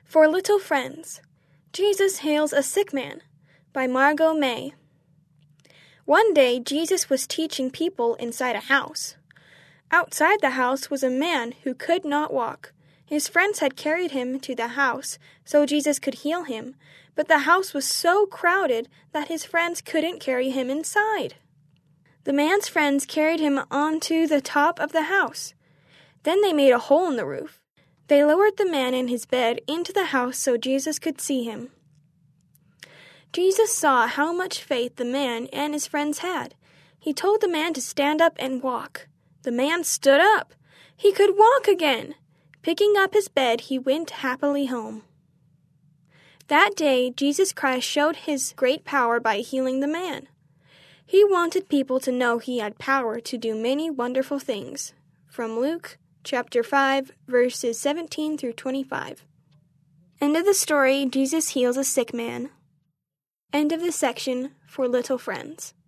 For Little Friends, Jesus Heals a Sick Man by Margot May. One day, Jesus was teaching people inside a house. Outside the house was a man who could not walk. His friends had carried him to the house so Jesus could heal him, but the house was so crowded that his friends couldn't carry him inside. The man's friends carried him onto the top of the house. Then they made a hole in the roof. They lowered the man in his bed into the house so Jesus could see him. Jesus saw how much faith the man and his friends had. He told the man to stand up and walk. The man stood up. He could walk again. Picking up his bed, he went happily home. That day, Jesus Christ showed his great power by healing the man. He wanted people to know he had power to do many wonderful things. From Luke chapter 5, verses 17 through 25. End of the story, Jesus heals a sick man. End of the section, For Little Friends.